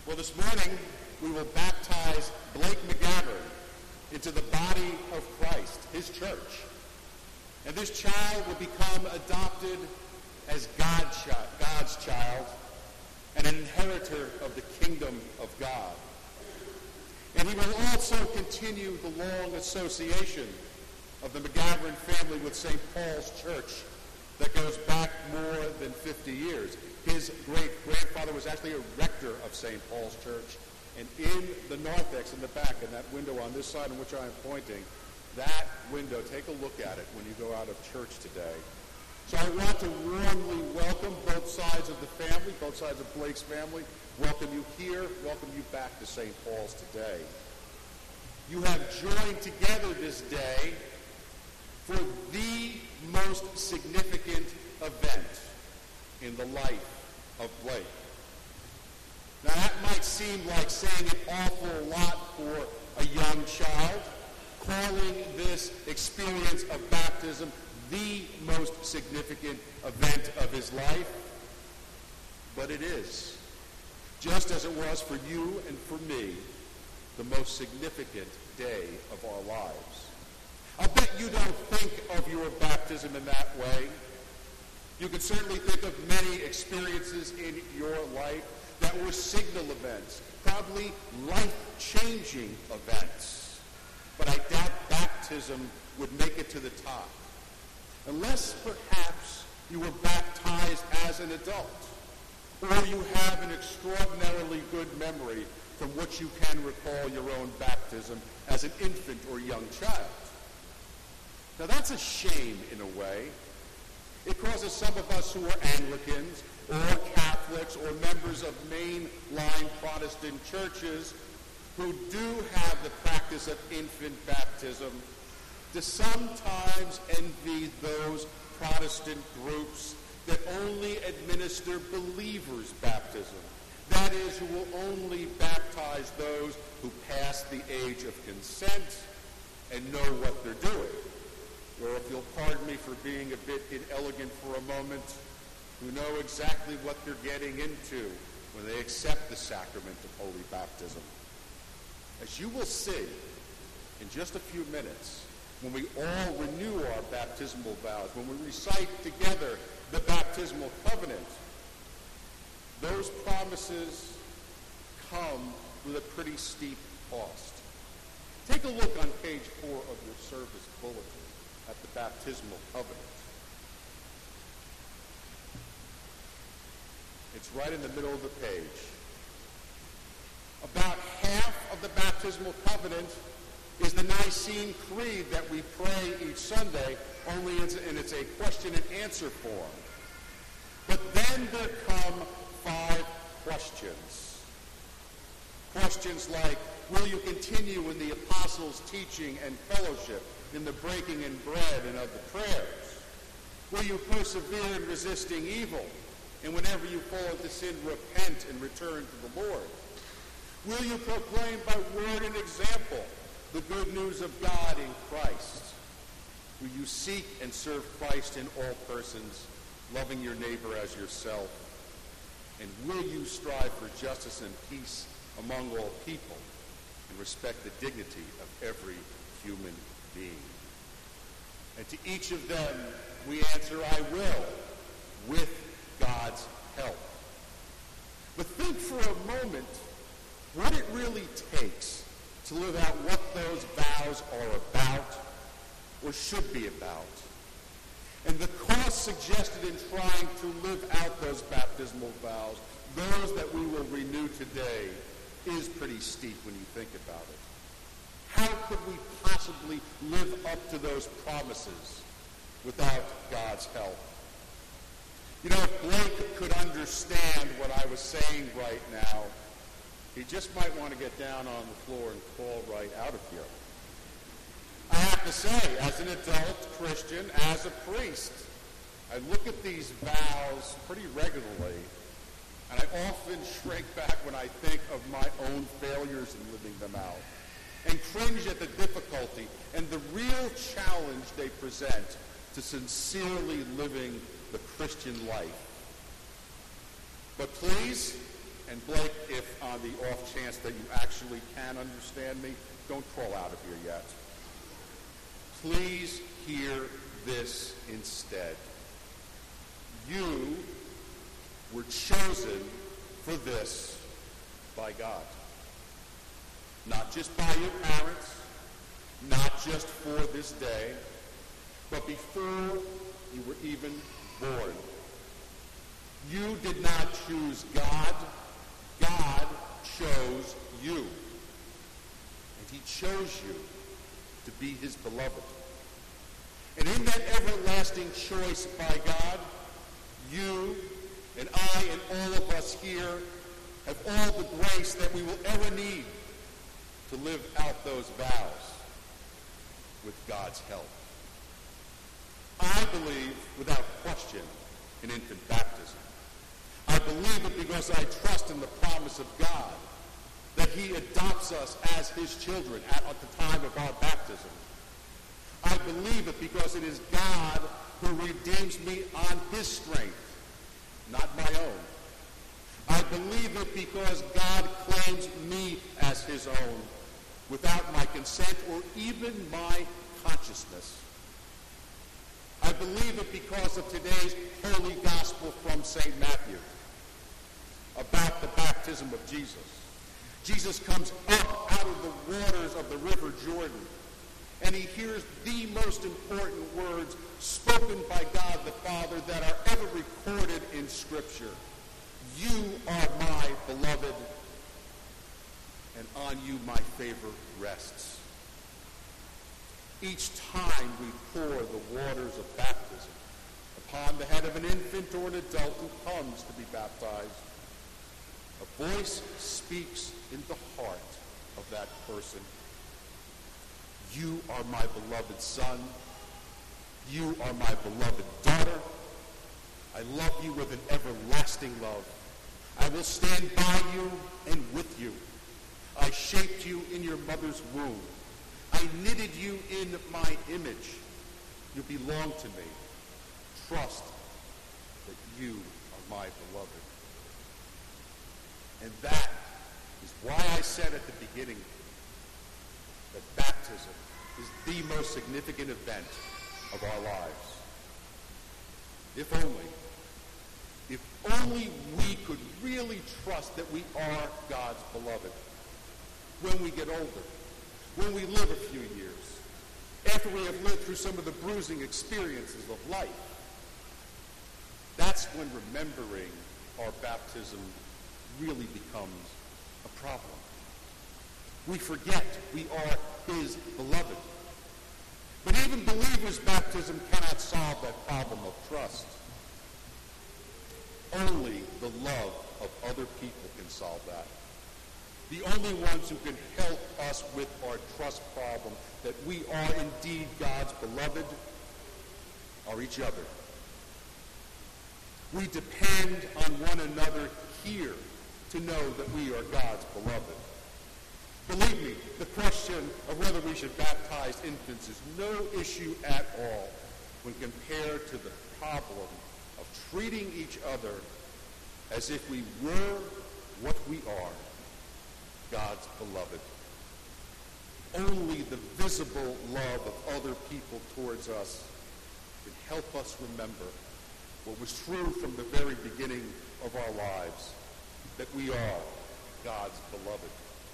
Well, this morning we will baptize Blake McGavern into the body of Christ, his church. And this child will become adopted as God's child and an inheritor of the kingdom of God. And he will also continue the long association of the McGavern family with St. Paul's Church that goes back more than 50 years. His great-grandfather was actually a rector of St. Paul's Church. And in the narthex in the back, in that window on this side in which I am pointing, that window, take a look at it when you go out of church today. So I want to warmly welcome both sides of the family, both sides of Blake's family. Welcome you here, welcome you back to St. Paul's today. You have joined together this day for the most significant event in the life of Blake. Now that might seem like saying an awful lot for a young child, calling this experience of baptism the most significant event of his life, but it is, just as it was for you and for me, the most significant day of our lives. I'll bet you don't think of your baptism in that way. You can certainly think of many experiences in your life that were signal events, probably life-changing events. But I doubt baptism would make it to the top, unless perhaps you were baptized as an adult, or you have an extraordinarily good memory from which you can recall your own baptism as an infant or young child. Now that's a shame in a way. It causes some of us who are Anglicans or Catholics or members of mainline Protestant churches who do have the practice of infant baptism to sometimes envy those Protestant groups that only administer believers' baptism. That is, who will only baptize those who pass the age of consent and know what they're doing. Or if you'll pardon me for being a bit inelegant for a moment, who know exactly what they're getting into when they accept the sacrament of holy baptism. As you will see in just a few minutes, when we all renew our baptismal vows, when we recite together the baptismal covenant, those promises come with a pretty steep cost. Take a look on page 4 of your service bulletin at the baptismal covenant. It's right in the middle of the page. About half of the baptismal covenant is the Nicene Creed that we pray each Sunday, only in it's a question and answer form. But then there come 5 questions. Questions like, will you continue in the apostles' teaching and fellowship, in the breaking in bread and of the prayers? Will you persevere in resisting evil? And whenever you fall into sin, repent and return to the Lord? Will you proclaim by word and example the good news of God in Christ? Will you seek and serve Christ in all persons, loving your neighbor as yourself? And will you strive for justice and peace among all people and respect the dignity of every human being? And to each of them we answer, I will, with God's help. But think for a moment what it really takes to live out what those vows are about or should be about. And the cost suggested in trying to live out those baptismal vows, those that we will renew today, is pretty steep when you think about it. How could we possibly live up to those promises without God's help? You know, if Blake could understand what I was saying right now, he just might want to get down on the floor and crawl right out of here. I have to say, as an adult Christian, as a priest, I look at these vows pretty regularly, and I often shrink back when I think of my own failures in living them out, and cringe at the difficulty and the real challenge they present to sincerely living the Christian life. But please, And Blake, if on the off chance that you actually can understand me, don't crawl out of here yet. Please hear this instead. You were chosen for this by God. Not just by your parents, not just for this day, but before you were even born. You did not choose God. God chose you. And he chose you to be his beloved. And in that everlasting choice by God, you and I and all of us here have all the grace that we will ever need to live out those vows with God's help. I believe, without question, in infant baptism. I believe it because I trust in the promise of God that he adopts us as his children at the time of our baptism. I believe it because it is God who redeems me on his strength, not my own. I believe it because God claims me as his own without my consent or even my consciousness. I believe it because of today's holy gospel from St. Matthew about the baptism of Jesus. Jesus comes up out of the waters of the river Jordan, and he hears the most important words spoken by God the Father that are ever recorded in Scripture. You are my beloved, and on you my favor rests. Each time we pour the waters of baptism upon the head of an infant or an adult who comes to be baptized, a voice speaks in the heart of that person. You are my beloved son. You are my beloved daughter. I love you with an everlasting love. I will stand by you and with you. I shaped you in your mother's womb. I knitted you in my image. You belong to me. Trust that you are my beloved. And that is why I said at the beginning that baptism is the most significant event of our lives. If only we could really trust that we are God's beloved when we get older, when we live a few years, after we have lived through some of the bruising experiences of life. That's when remembering our baptism really becomes a problem. We forget we are his beloved. But even believers' baptism cannot solve that problem of trust. Only the love of other people can solve that. The only ones who can help us with our trust problem, that we are indeed God's beloved, are each other. We depend on one another here to know that we are God's beloved. Believe me, the question of whether we should baptize infants is no issue at all when compared to the problem of treating each other as if we were what we are, God's beloved. Only the visible love of other people towards us can help us remember what was true from the very beginning of our lives, that we are God's beloved.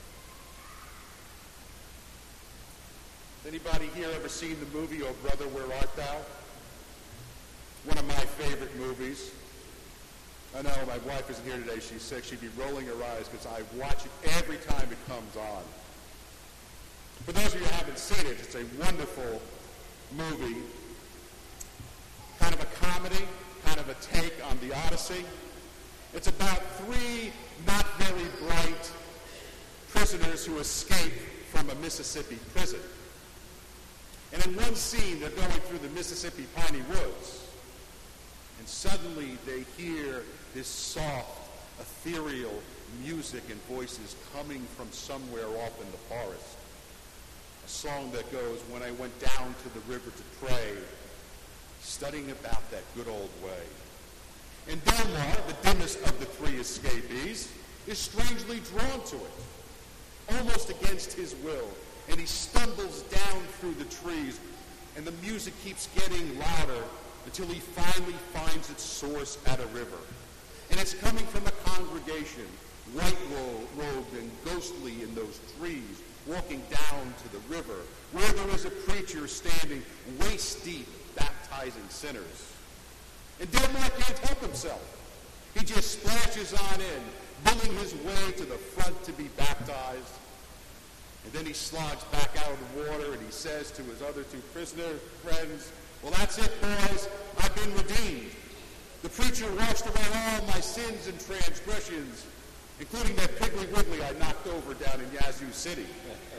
Anybody here ever seen the movie, Oh Brother, Where Art Thou? One of my favorite movies. I know my wife isn't here today. She's sick. She'd be rolling her eyes because I watch it every time it comes on. For those of you who haven't seen it, it's a wonderful movie. Kind of a comedy, kind of a take on the Odyssey. It's about three not very bright prisoners who escape from a Mississippi prison. And in one scene, they're going through the Mississippi piney woods. And suddenly they hear this soft, ethereal music and voices coming from somewhere off in the forest. A song that goes, when I went down to the river to pray, studying about that good old way. And Delmar, the dimmest of the three escapees, is strangely drawn to it, almost against his will. And he stumbles down through the trees, and the music keeps getting louder until he finally finds its source at a river. And it's coming from a congregation, white-robed and ghostly in those trees, walking down to the river, where there is a preacher standing waist-deep, baptizing sinners. And Delmar can't help himself. He just splashes on in, billing his way to the front to be baptized. And then he slogs back out of the water and he says to his other two prisoner friends, "Well, that's it, boys. I've been redeemed. The preacher washed away all my sins and transgressions, including that Piggly Wiggly I knocked over down in Yazoo City."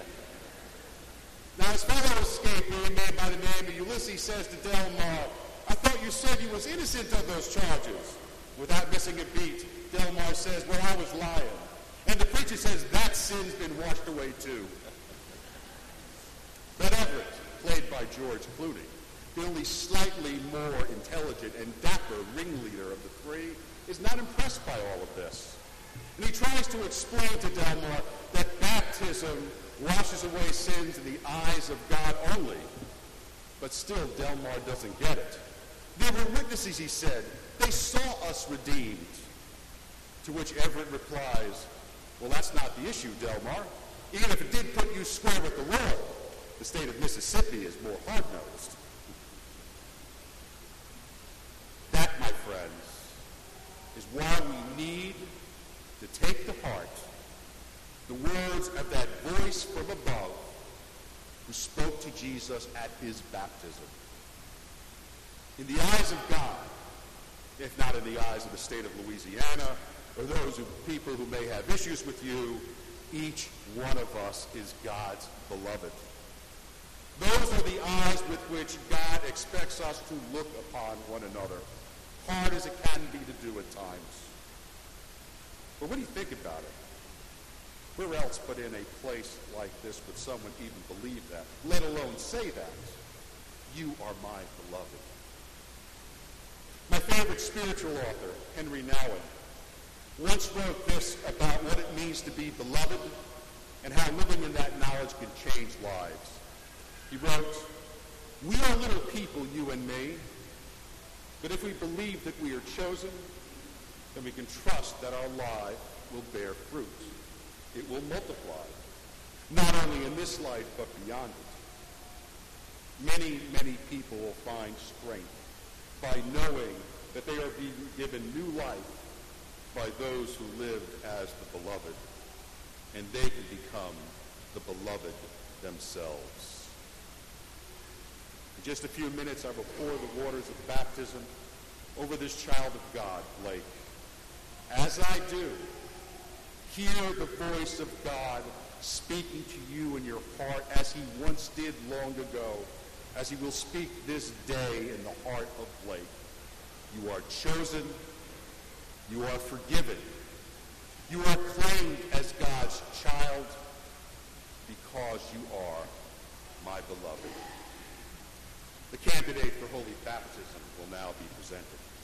Now, his fellow escape, a man by the name of Ulysses, says to Delmar, "I thought you said you was innocent of those charges." Without missing a beat, Delmar says, "Well, I was lying." And the preacher says, "That sin's been washed away too." But Everett, played by George Clooney, the only slightly more intelligent and dapper ringleader of the three, is not impressed by all of this. And he tries to explain to Delmar that baptism washes away sins in the eyes of God only. But still, Delmar doesn't get it. "There were witnesses," he said. "They saw us redeemed." To which Everett replies, "Well, that's not the issue, Delmar. Even if it did put you square with the world, the state of Mississippi is more hard-nosed." That, my friends, is why we need to take to heart the words of that voice from above who spoke to Jesus at his baptism. In the eyes of God, if not in the eyes of the state of Louisiana or those people who may have issues with you, each one of us is God's beloved. Those are the eyes with which God expects us to look upon one another, hard as it can be to do at times. But when you think about it, where else but in a place like this would someone even believe that, let alone say that? You are my beloved. My favorite spiritual author, Henry Nouwen, once wrote this about what it means to be beloved and how living in that knowledge can change lives. He wrote, "We are little people, you and me, but if we believe that we are chosen, then we can trust that our life will bear fruit. It will multiply, not only in this life, but beyond it. Many, many people will find strength by knowing that they are being given new life by those who lived as the beloved, and they can become the beloved themselves." In just a few minutes, I will pour the waters of baptism over this child of God, Blake. As I do, hear the voice of God speaking to you in your heart as he once did long ago, as he will speak this day in the heart of Blake. You are chosen. You are forgiven. You are claimed as God's child because you are my beloved. The candidate for holy baptism will now be presented.